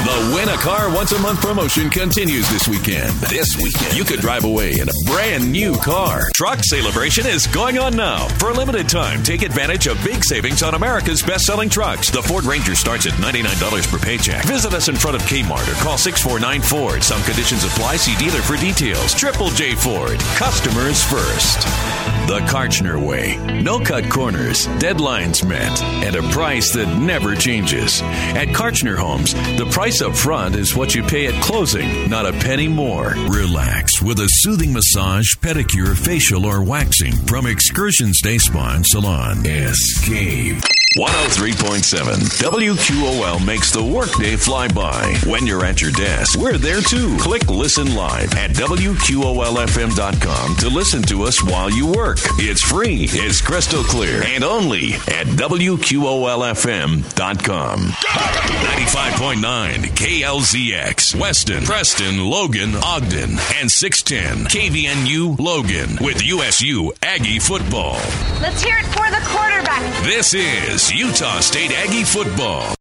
The Win a Car Once a Month promotion continues this weekend. This weekend, you could drive away in a brand new car. Truck Celebration is going on now. For a limited time, take advantage of big savings on America's best-selling trucks. The Ford Ranger starts at $99 per paycheck. Visit us in front of Kmart or call 649-FORD. Some conditions apply. See dealer for details. Triple J Ford. Customers first. The Karchner way. No cut corners, deadlines met, and a price that never changes. At Karchner Homes, the price up front is what you pay at closing, not a penny more. Relax with a soothing massage, pedicure, facial, or waxing from Excursions Day Spa and Salon. Escape. 103.7 WQOL makes the workday fly by. When you're at your desk, we're there too. Click Listen Live at WQOLFM.com to listen to us while you work. It's free, it's crystal clear, and only at WQOLFM.com. 95.9 KLZX, Weston, Preston, Logan, Ogden, and 610 KVNU Logan with USU Aggie football. Let's hear it for the quarterback. This is Utah State Aggie football.